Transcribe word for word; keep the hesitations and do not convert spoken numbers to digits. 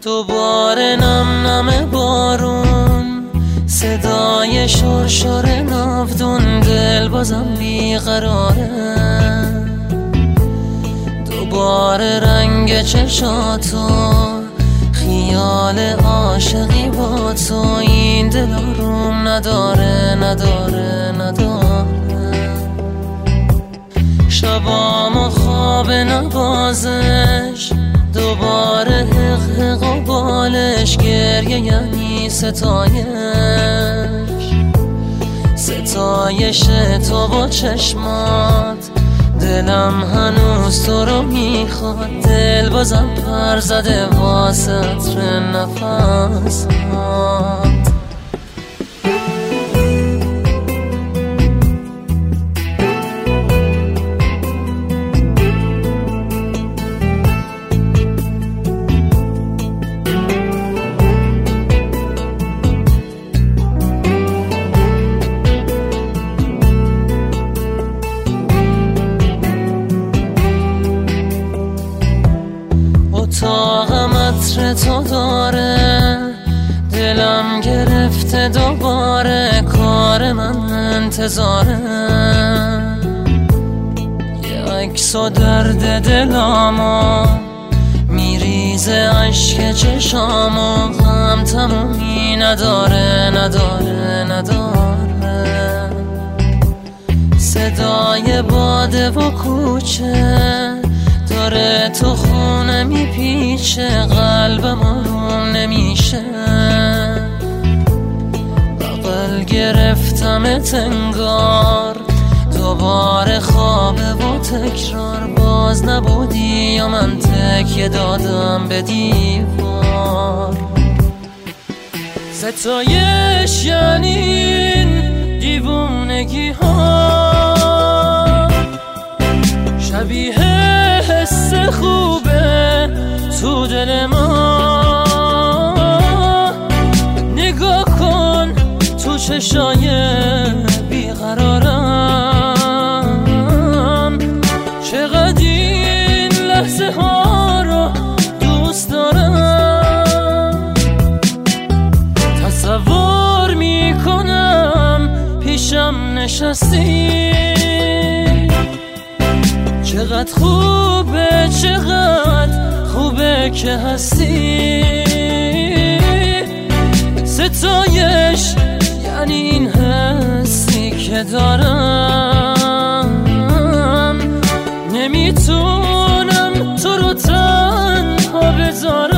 دوباره نم نم بارون، صدای شرشر ناودون، دل بازم بیقراره. دوباره رنگ چشاتو، خیال عاشقی با تو، این دل آروم نداره نداره نداره. شبام و خواب نوازش، دوباره حق حق و بالش، گریه یعنی ستایش، ستایش تو با چشمات. دلم هنوز تو رو میخواد، دل بازم پر زده واسه عطر نفسات. اتاقم عطر تو داره، دلم گرفته دوباره، کار من انتظاره. یه عکس و درد دلامو میریزه عشق چشامو، غم تمومی نداره نداره نداره. صدای باده و کوچه داره تو خونه میپیچه، قلبم آروم نمیشه. بغل گرفتمت انگار، دوباره خوابه و تکرار. باز نبودی یا من تکیه دادم به دیوار. ستایش یعنی این دیوونگی ها، شبیه حس خوبه تو دل ما. نگاه کن تو چشای بیقرارم، چقدر این لحظه ها رو دوست دارم. تصور میکنم پیشم نشستی، چقدر خوبه چقدر خوبه که هستی. ستایش یعنی این حسی که دارم، نمیتونم تو رو تنها بذارم.